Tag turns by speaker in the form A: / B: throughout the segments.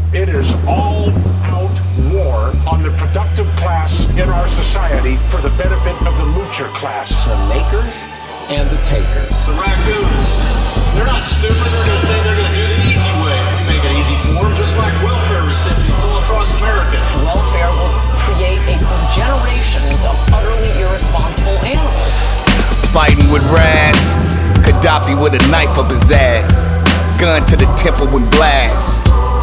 A: It is all-out war on the productive class in our society for the benefit of the moocher class.
B: The makers and the takers.
C: The raccoons, they're not stupid. They're going to say they're going to do the easy way. We make it easy for them, just like welfare recipients all across America.
D: Welfare will create a generations of utterly irresponsible animals.
E: Fighting with Raz, Gaddafi with a knife up his ass. Gun to the temple when blast.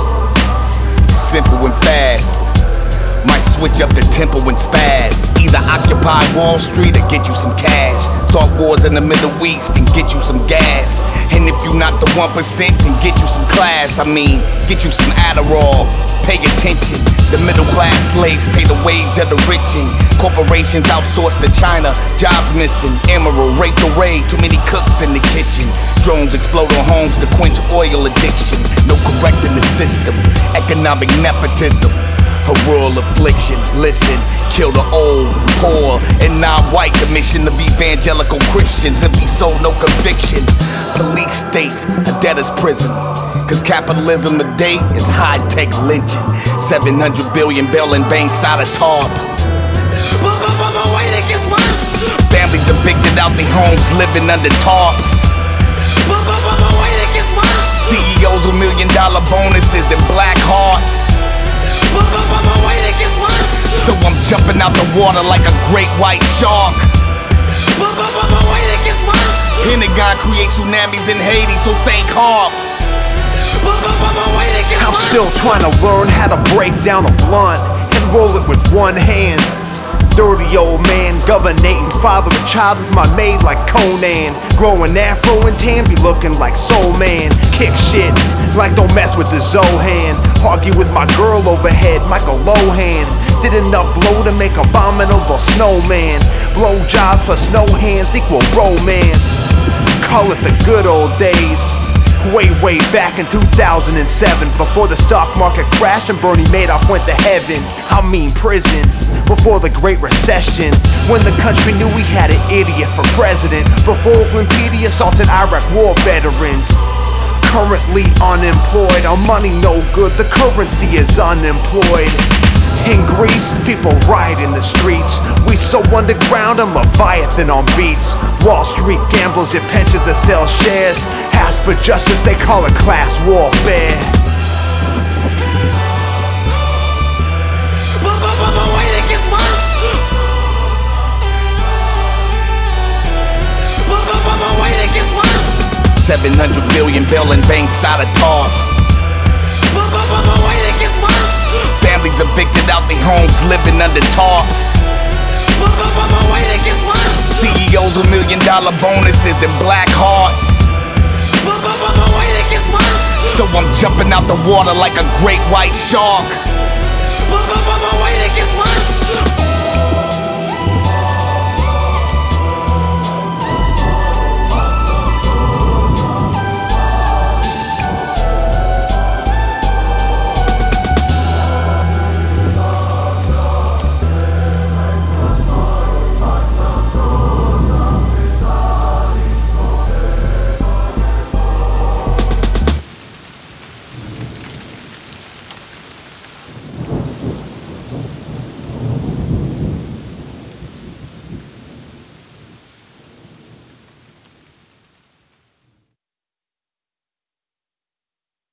E: Simple and fast. Might switch up the tempo and spaz. Either occupy Wall Street or get you some cash. Start wars in the Middle East and get you some gas. And if you not the 1%, then get you some class. I mean, get you some Adderall. Pay attention. The middle class slaves pay the wage of the rich, and corporations outsource to China. Jobs missing. Emerald, rate the raid. Too many cooks in the kitchen. Drones explode on homes to quench oil addiction. No correcting the system. Economic nepotism. A world affliction. Listen, kill the old, poor, and non-white. The mission of evangelical Christians. Empty soul, no conviction. Police states, a debtor's prison. Cause capitalism today is high-tech lynching. 700 billion bailing banks out of TARP.
F: Wait, it gets worse.
E: Families evicted out their homes, living under tarps.
F: Wait, it gets worse.
E: CEOs with $1 million bonuses and black hearts.
F: Wait, it gets worse.
E: So I'm jumping out the water like a great white shark.
F: Wait, it gets worse.
E: Pentagon creates tsunamis in Haiti, so thank HARP.
F: Wait, it gets
G: I'm
F: worse.
G: still trying to learn how to break down a blunt and roll it with one hand. Dirty old man, governating father and child is my maid like Conan. Growing afro and tan, be looking like Soul Man. Kick shit like don't mess with the Zohan. Argue with my girl overhead, Michael Lohan. Did enough blow to make abominable snowman. Blow jobs plus snow hands equal romance. Call it the good old days. Way back in 2007, before the stock market crashed and Bernie Madoff went to heaven. I mean prison, before the Great Recession, when the country knew we had an idiot for president, before Wikipedia assaulted Iraq war veterans. Currently unemployed, our money no good, the currency is unemployed. In Greece, people riot in the streets. We so underground, I'm Leviathan on beats. Wall Street gambles, get pensions and sell shares. Ask for justice, they call it class warfare.
F: Wait, it gets worse. Wait, it gets worse.
E: 700 billion bailing banks out of TARP.
F: Wait, it gets worse.
E: Families evicted out their homes, living under tarps.
F: Wait, it gets worse.
E: CEOs with $1 million bonuses and black hearts.
F: Wait, it gets worse.
E: So I'm jumping out the water like a great white shark.
F: Wait, it gets worse.